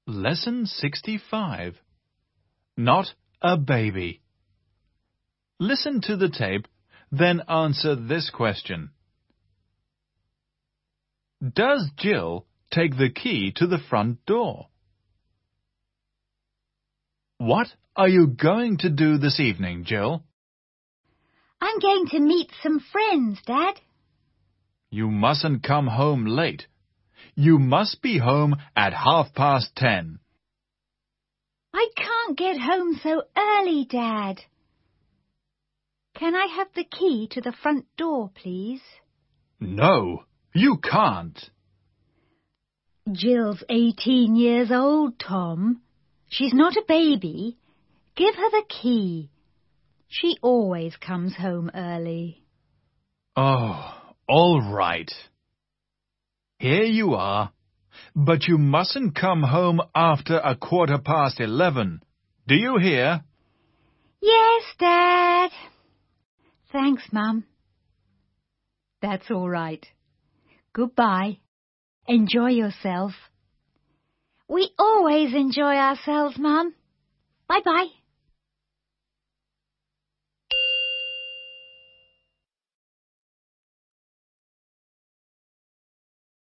Lesson 65. Not a baby. Listen to the tape, then answer this question. Does Jill take the key to the front door? What are you going to do this evening, Jill? I'm going to meet some friends, Dad. You mustn't come home late. You must be home at 10:30. I can't get home so early, Dad. Can I have the key to the front door, please? No, you can't. Jill's 18 years old, Tom. She's not a baby. Give her the key. She always comes home early. Oh, all right. Here you are. But you mustn't come home after 11:15. Do you hear? Yes, Dad. Thanks, Mum. That's all right. Goodbye. Enjoy yourself. We always enjoy ourselves, Mum. Bye-bye.